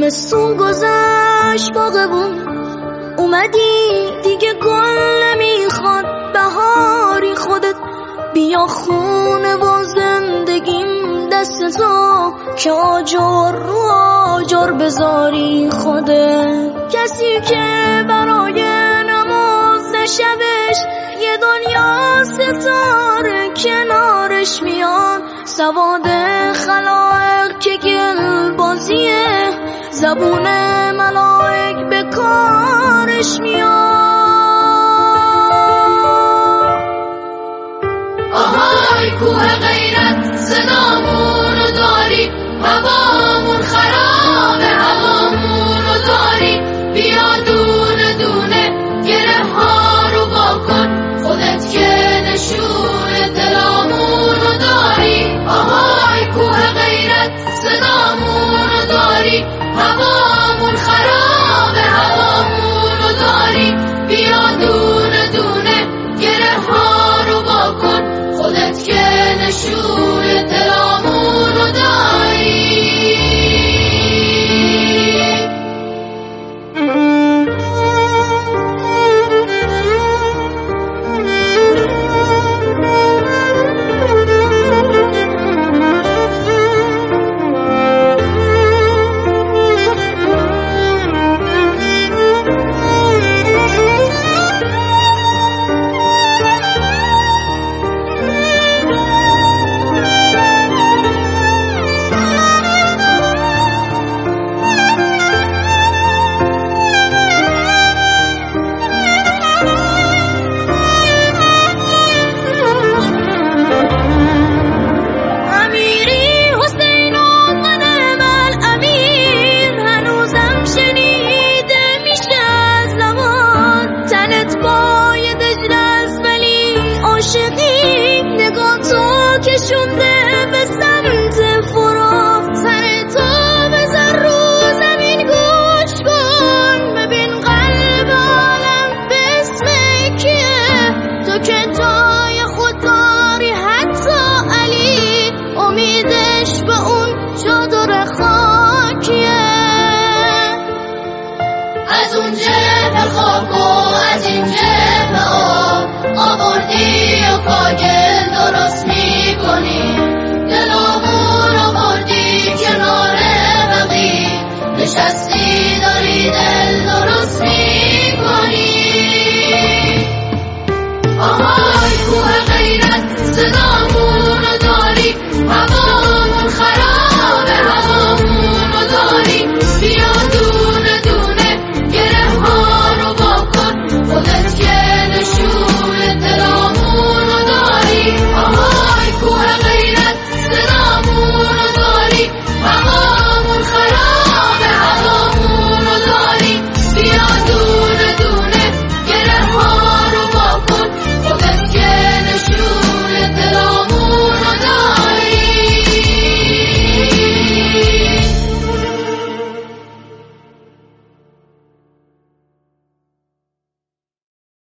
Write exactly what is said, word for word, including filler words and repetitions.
زمستون گذشت باغبون اومدی دیگه گل نمیخواد بهاری خودت بیا خونه و زندگیم دست تو که آجر رو آجر بذاری خودت کسی که برای نماز شبش یه دنیا ستاره کنارش میان سواد خلائق که گل بازیه زبون ملائک به کارش میاد آهای کوه غیرت صدامونو داری هوامون خرابه هوامونو داری بیا دونه دونه گره ها رو واکن خودت که نشون دلامونو داری آهای کوه غیرت صدامونو داری هوامون خرابه هوامونو داری بیا دونه دونه گره ها رو واکن خودت که نشون دلامونو داری کشونده به سمت فرا سر تو بذار رو زمین گوش کن ببین قلب عالم به اسم کیه تو که جای خود داری حتی علی امیدش به اون چادر خاکیه از اون جبه خاک و از این جبه آب آوردی و کاگل درست میکنی دلامون آوردی کنار بقی نشستی داری دل درست میکنی آهای کوه غیرت